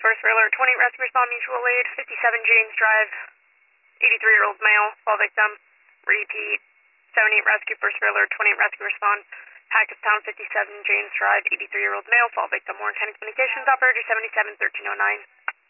First Trailer 20 Rescue Respond Mutual Aid, 57 James Drive, 83-year-old male, fall victim. Repeat, 78 Rescue, First Trailer 20 Rescue Respond, Hackettstown 57 James Drive, 83-year-old male, fall victim. Warren County Communications Operator 77 1309.